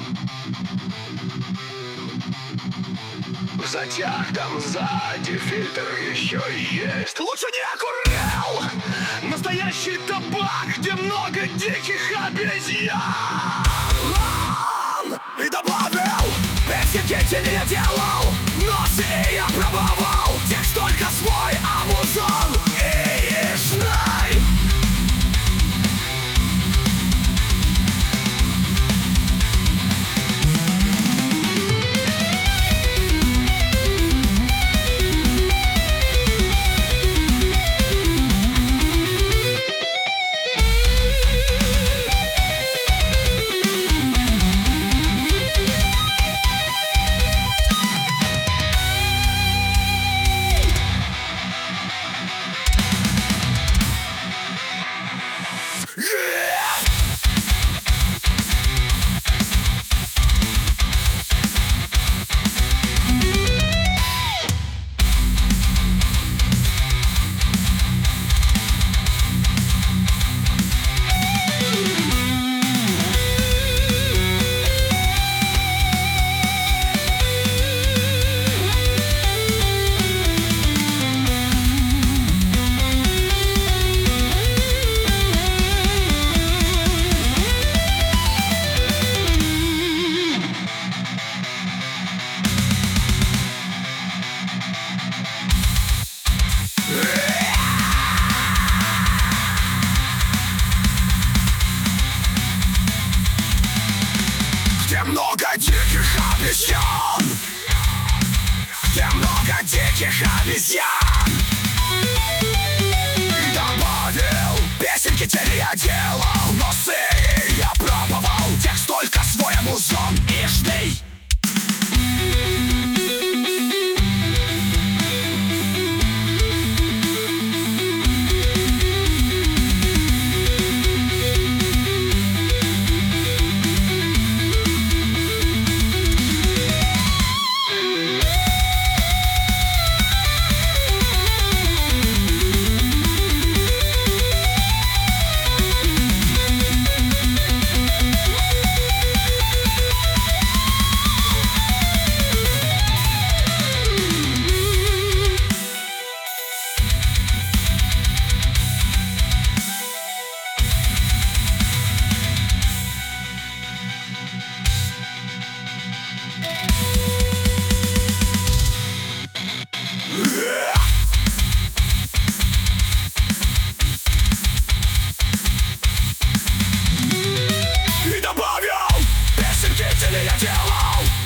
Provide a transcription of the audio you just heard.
Затяг там сзади, фильтр еще есть. Лучше не окурел настоящий табак, где много диких обезьян. И добавил, песенки не делал, но и я пробовал. Текст только свой, а музон яичный. Где много диких обезьян, где много диких обезьян. И добавил, песенки тебе я делал, носы я пробовал. Текст только свой, музон яичный. И добавил, песенки тебе я делал.